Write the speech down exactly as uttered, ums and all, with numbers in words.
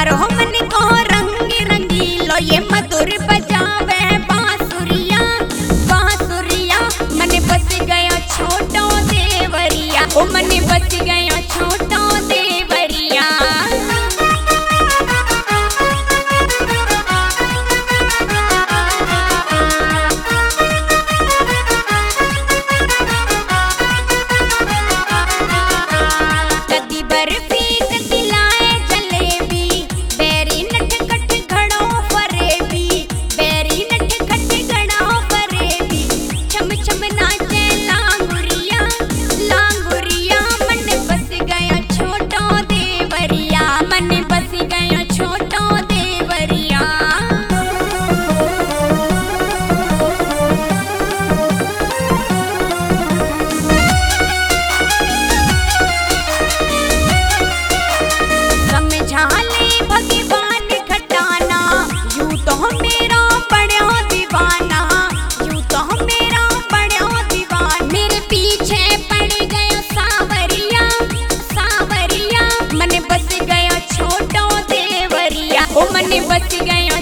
मारो मन को रंग रंगीलो ये मधुर बजावे बांसुरिया बांसुरिया। मन बस गया छोटो देवरिया ओ मन बस गया छोटो देवरिया। कदी बर्फी कदी लाए जलेबी बेरी नट कट घड़ो फरेबी बेरी नट कट घड़ो फरेबी। छम छम नाचे लांगुरिया लांगुरिया। मन बस गया छोटो देवरिया मन बस गया छोटो देवरिया। समझाले भगवान खटाना यूं तो मेरा बड़ा दीवाना यूं तो मेरा बड़ा दीवाना। मेरे पीछे पड़ गया सावरिया सावरिया। मन बस गया छोटो देवरिया ओ मन बस गया